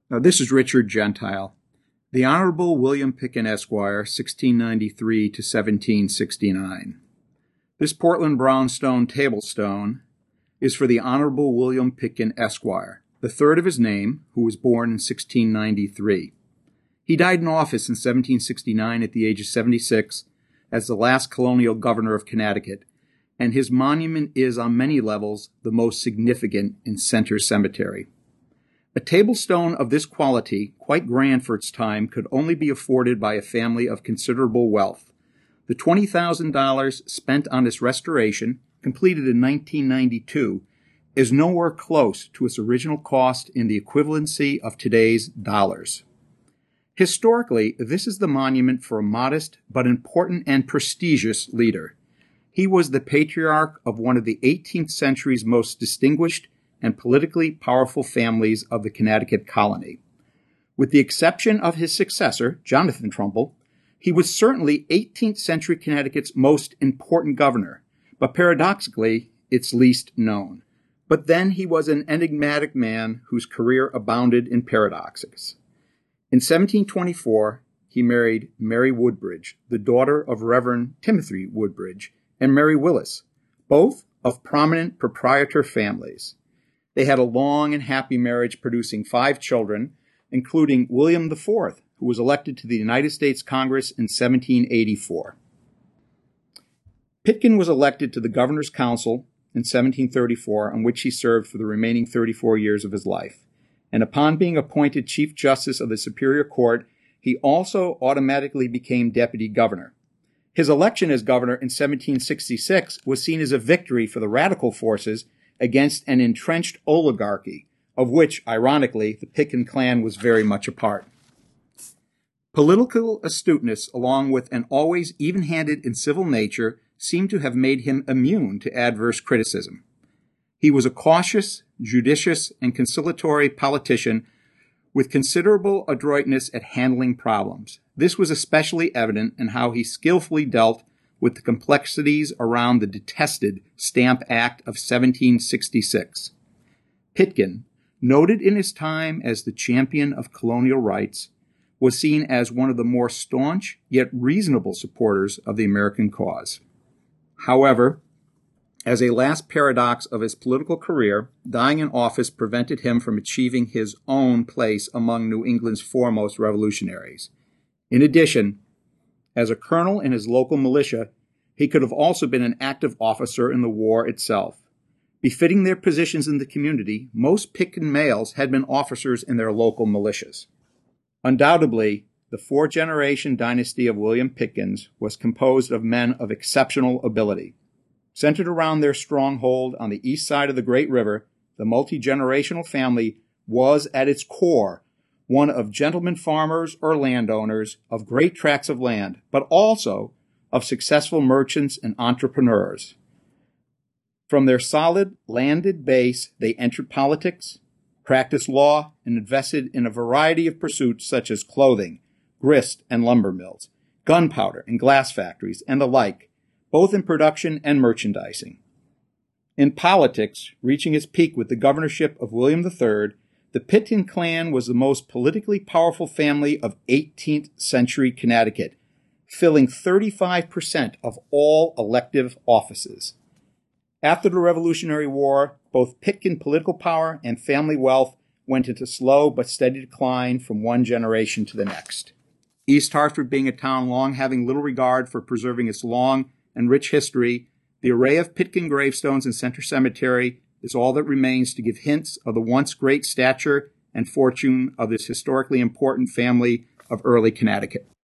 Now, this is Richard Gentile. The Honorable William Pitkin, Esquire, 1693 to 1769. This Portland brownstone tablestone is for the Honorable William Pitkin, Esquire, the third of his name, who was born in 1693. He died in office in 1769 at the age of 76 as the last colonial governor of Connecticut, and his monument is, on many levels, the most significant in Center Cemetery. A tablestone of this quality, quite grand for its time, could only be afforded by a family of considerable wealth. The $20,000 spent on its restoration, completed in 1992, is nowhere close to its original cost in the equivalency of today's dollars. Historically, this is the monument for a modest but important and prestigious leader. He was the patriarch of one of the 18th century's most distinguished and politically powerful families of the Connecticut colony. With the exception of his successor, Jonathan Trumbull, he was certainly 18th century Connecticut's most important governor, but paradoxically, its least known. But then he was an enigmatic man whose career abounded in paradoxes. In 1724, he married Mary Woodbridge, the daughter of Reverend Timothy Woodbridge, and Mary Willis, both of prominent proprietor families. They had a long and happy marriage, producing 5 children, including William IV, who was elected to the United States Congress in 1784. Pitkin was elected to the Governor's Council in 1734, on which he served for the remaining 34 years of his life. And upon being appointed Chief Justice of the Superior Court, he also automatically became Deputy Governor. His election as governor in 1766 was seen as a victory for the radical forces against an entrenched oligarchy, of which, ironically, the Pitkin clan was very much a part. Political astuteness, along with an always even-handed and civil nature, seemed to have made him immune to adverse criticism. He was a cautious, judicious, and conciliatory politician with considerable adroitness at handling problems. This was especially evident in how he skillfully dealt with the complexities around the detested Stamp Act of 1766. Pitkin, noted in his time as the champion of colonial rights, was seen as one of the more staunch yet reasonable supporters of the American cause. However, as a last paradox of his political career, dying in office prevented him from achieving his own place among New England's foremost revolutionaries. In addition, as a colonel in his local militia, he could have also been an active officer in the war itself. Befitting their positions in the community, most Pitkin males had been officers in their local militias. Undoubtedly, the 4th-generation dynasty of William Pitkins was composed of men of exceptional ability. Centered around their stronghold on the east side of the Great River, the multi-generational family was at its core one of gentlemen farmers or landowners of great tracts of land, but also of successful merchants and entrepreneurs. From their solid landed base, they entered politics, practiced law, and invested in a variety of pursuits such as clothing, grist and lumber mills, gunpowder and glass factories, and the like, both in production and merchandising. In politics, reaching its peak with the governorship of William III, the Pitkin clan was the most politically powerful family of 18th century Connecticut, filling 35% of all elective offices. After the Revolutionary War, both Pitkin political power and family wealth went into slow but steady decline from one generation to the next. East Hartford being a town long having little regard for preserving its long and rich history, the array of Pitkin gravestones in Center Cemetery is all that remains to give hints of the once great stature and fortune of this historically important family of early Connecticut.